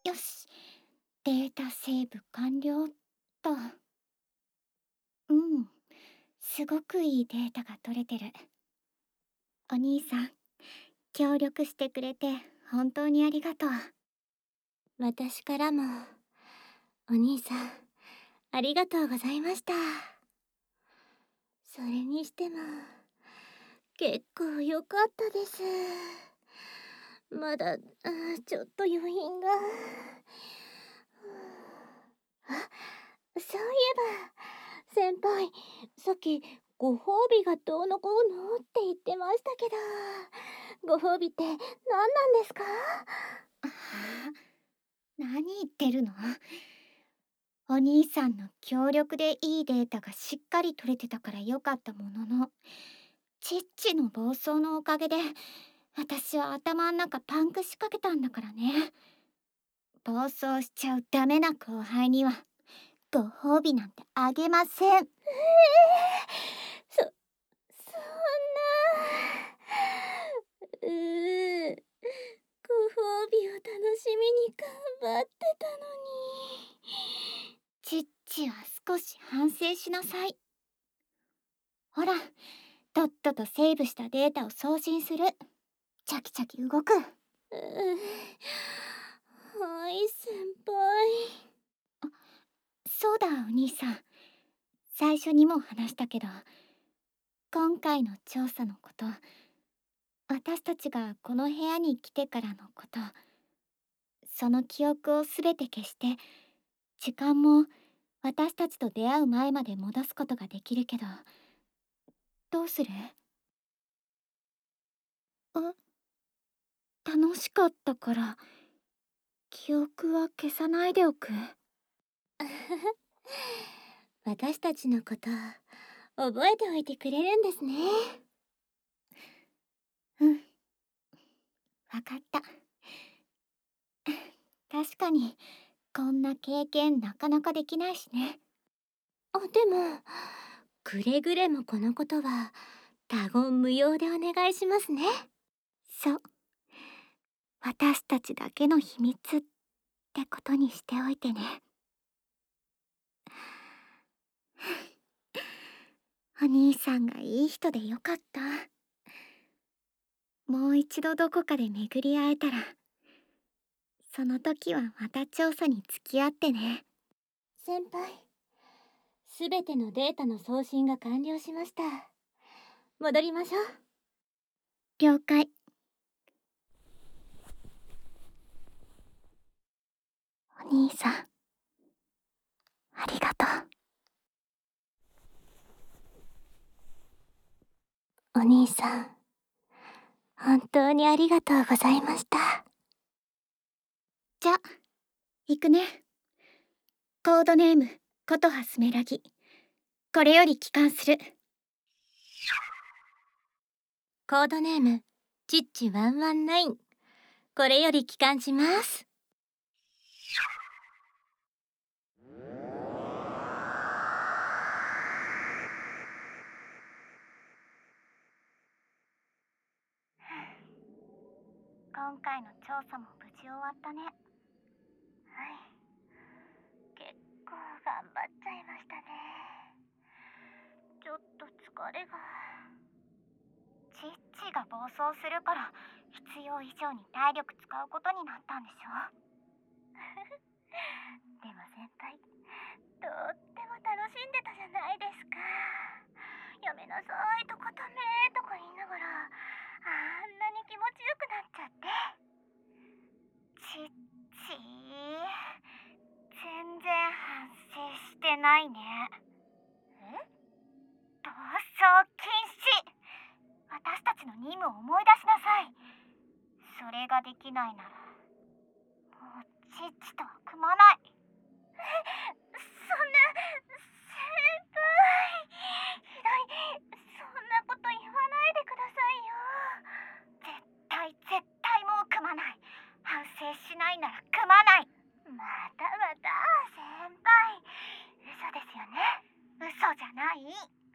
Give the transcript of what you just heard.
よし、データセーブ完了っと。うん、すごくいいデータが取れてる。お兄さん、協力してくれて本当にありがとう。 私からも、お兄さん、ありがとうございました。それにしても、結構良かったです。まだ、ちょっと余韻が。あ、そういえば、先輩、さっき、ご褒美がどうのこうのって言ってましたけど、ご褒美って何なんですか？ ああ、何言ってるの？お兄さんの協力でいいデータがしっかり取れてたから良かったものの、チッチの暴走のおかげで私は頭ん中パンクしかけたんだからね。暴走しちゃうダメな後輩にはご褒美なんてあげません。 そんな。ご褒美を楽しみに頑張ってたのに。 チッチは少し反省しなさい。ほら、とっととセーブしたデータを送信する。チャキチャキ動く。 はい、先輩。 そうだ、お兄さん。最初にも話したけど、今回の調査のこと、私たちがこの部屋に来てからのこと、その記憶をすべて消して、時間も私たちと出会う前まで戻すことができるけど、どうする？楽しかったから、記憶は消さないでおく。 私たちのこと覚えておいてくれるんですね。 うん、わかった。確かにこんな経験なかなかできないしね。 でもくれぐれもこのことは他言無用でお願いしますね。 そう、私たちだけの秘密ってことにしておいてね。お兄さんがいい人でよかった。もう一度どこかで巡り会えたら、その時はまた調査に付き合ってね。 先輩、すべてのデータの送信が完了しました。戻りましょう。 了解。お兄さん、ありがとお兄さん、本当にありがとうございました。 じゃ、行くね。コードネーム、琴葉スメラギ。これより帰還する。 コードネーム、チッチ119。これより帰還します。 今回の調査も無事終わったね。はい。結構頑張っちゃいましたね。ちょっと疲れが。チッチが暴走するから必要以上に体力使うことになったんでしょ。でも先輩、とっても楽しんでたじゃないですか。やめなさいとかダメとか言いながら、あんなに気持ちよくなっちゃって。チッチー、全然反省してないね。暴走禁止。私たちの任務を思い出しなさい。それができないなら、もうチッチとは組まない。そんな、先輩、ひどい。そんなこと言わないでくださいよ。絶対もう組まない。反省しないなら組まない。またまた、先輩。嘘ですよね。嘘じゃない。